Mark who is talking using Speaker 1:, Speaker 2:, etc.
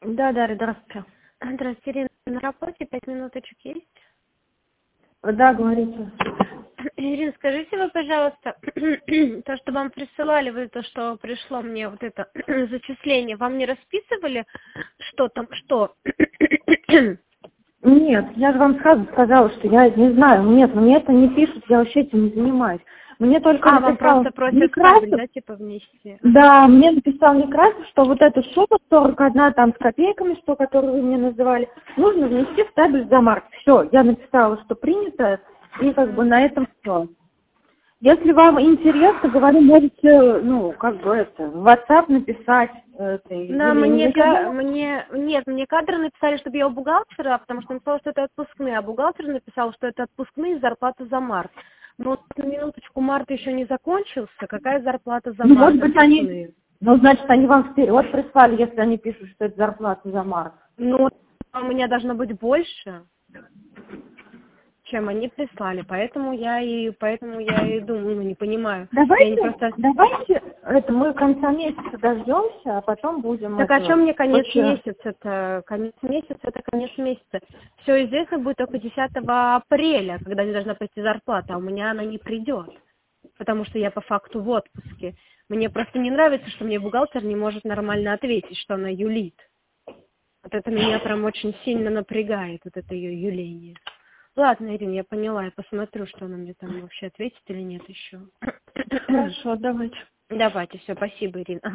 Speaker 1: Да, Дарья, здравствуйте.
Speaker 2: Здравствуйте, Ирина. На работе 5 минуточек есть?
Speaker 1: Да, говорите.
Speaker 2: Ирина, скажите вы, пожалуйста, то, что вам присылали, вот это, что пришло мне, вот это зачисление, вам не расписывали, что там, что?
Speaker 1: Нет, я же вам сразу сказала, что я не знаю. Нет, мне это не пишут, я вообще этим не занимаюсь. Мне только
Speaker 2: Вам
Speaker 1: написал
Speaker 2: просто просят табель,
Speaker 1: Некрасов.
Speaker 2: да, типа внести? Ага.
Speaker 1: Да, мне написал Некрасов, что вот эту сумму 41 там с копейками, что которую вы мне называли, нужно внести в табель за март. Все, я написала, что принято, и как бы на этом все. Если вам интересно, говорю, можете, ну, как бы это, в WhatsApp написать это,
Speaker 2: Да,
Speaker 1: или я думаю,
Speaker 2: мне кадры написали, чтобы я у бухгалтера, потому что написала, что это отпускные, а бухгалтер написал, что это отпускные зарплаты за март. Но вот на минуточку, март еще не закончился, какая зарплата за
Speaker 1: ну,
Speaker 2: март
Speaker 1: может быть, они,
Speaker 2: отпускные?
Speaker 1: ну, значит, они вам вперед прислали, если они пишут, что это зарплата за март.
Speaker 2: Ну, у меня должно быть больше, чем они прислали, поэтому я и думаю, ну, не понимаю. Я не просто...
Speaker 1: Давайте, это мы конца месяца дождемся, а потом будем
Speaker 2: Так о чем мне конец
Speaker 1: вообще.
Speaker 2: месяца? Конец месяца это конец месяца. Все известно будет только 10 апреля, когда мне должна прийти зарплата, а у меня она не придет, потому что я по факту в отпуске. Мне просто не нравится, что мне бухгалтер не может нормально ответить, что она юлит. Вот это меня прям очень сильно напрягает, вот это ее юление. Ладно, Ирина, я поняла, я посмотрю, что она мне там вообще ответит или нет еще.
Speaker 1: Хорошо, давайте.
Speaker 2: Давайте, все, спасибо, Ирина.